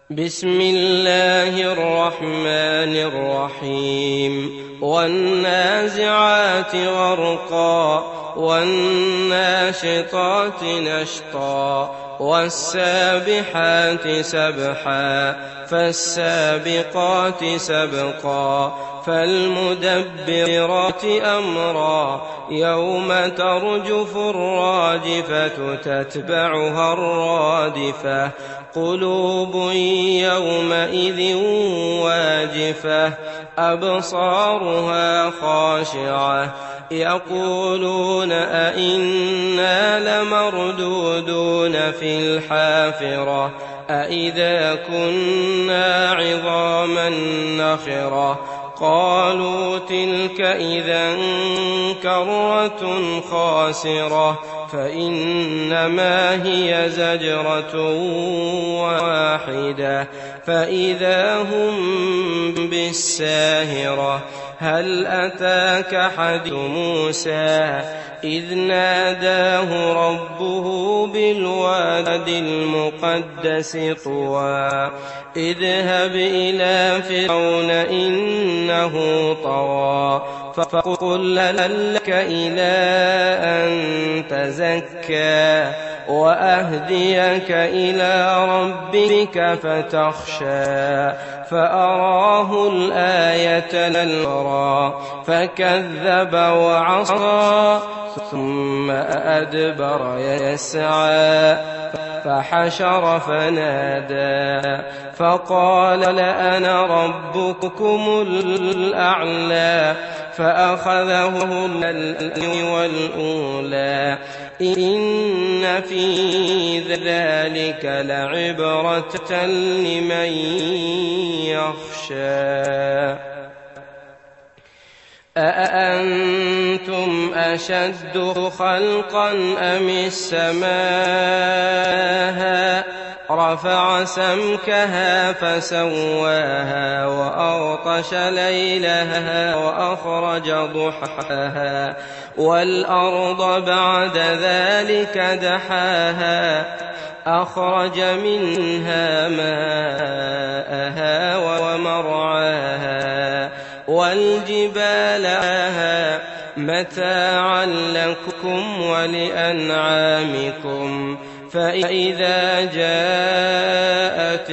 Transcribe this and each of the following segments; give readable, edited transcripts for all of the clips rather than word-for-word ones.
بسم الله الرحمن الرحيم والنازعات غرقا والناشطات نشطا والسابحات سبحا فالسابقات سبقا فالمدبرات أمرا يوم ترجف الراجفة تتبعها الرادفة قلوب يومئذ واجفة أبصارها خاشعة يقولون أئنا لمردودون في الحافرة أئذا كنا عظاما نخرة قالوا تلك إذا كرة خاسرة فإنما هي زجرة واحدة فإذا هم بالساهرة هل أتاك حديث موسى إذ ناداه ربه بالواد المقدس طوى اذهب إلى فرعون إنه طغى فقل لك إلى أن تزكى وأهديك إلى ربك فتخشى فأراه الآية الكبرى فكذب وعصى ثم أدبر يسعى فحشر فنادى فقال لأنا ربكم الأعلى فأخذه والأولى إن في ذلك لعبرة لمن يخشى أأنتم أشد خلقا أم السماء رفع سمكها فسواها وأغطش ليلها وأخرج ضحاها والأرض بعد ذلك دحاها أخرج منها ماءها ومرعاها والجبال أرساها متاعا لكم ولأنعامكم فإذا جاءت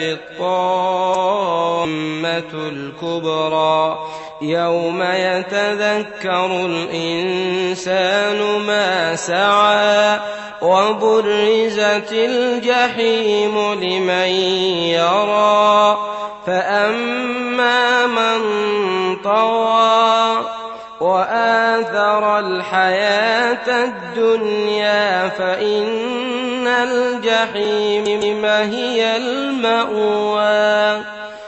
الطامة الكبرى يوم يتذكر الإنسان ما سعى وبرزت الجحيم لمن يرى فأما من طغى وآثر الحياة الدنيا فإن الجحيم هي المأوى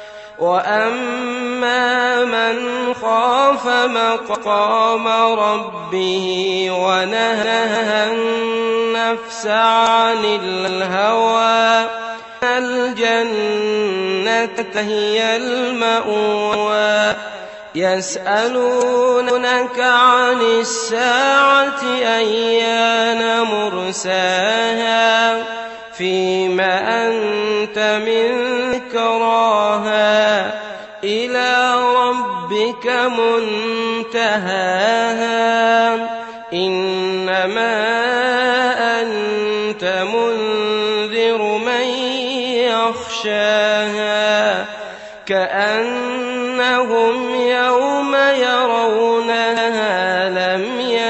وأما من خاف مقام ربه ونهى النفس عن الهوى الجنة هي المأوى يسألونك عن الساعة أيان مرساها فيما أنت من ذكراها إلى ربك منتهاها إنما أنت منذر من يخشاها كأنهم يوم يرونها لم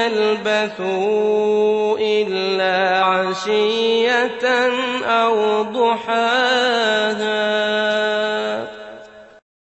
يلبثوا إلا عشية أو ضحاها.